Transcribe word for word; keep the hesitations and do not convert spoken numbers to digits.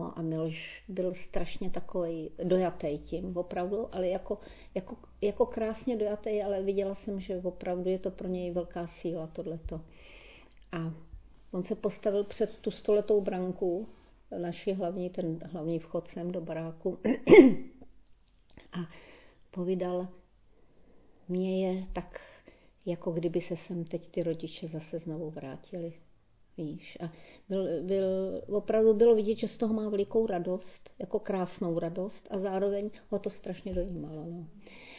No a Miloš byl strašně takový dojatý tím, opravdu, ale jako, jako, jako krásně dojatý, ale viděla jsem, že opravdu je to pro něj velká síla tohleto. A on se postavil před tu stoletou branku, naši hlavní, ten hlavní vchod sem do baráku a povídal, mě je tak, jako kdyby se sem teď ty rodiče zase znovu vrátili. Víš, a byl, byl, opravdu bylo vidět, že z toho má velikou radost, jako krásnou radost a zároveň ho to strašně dojímalo. No.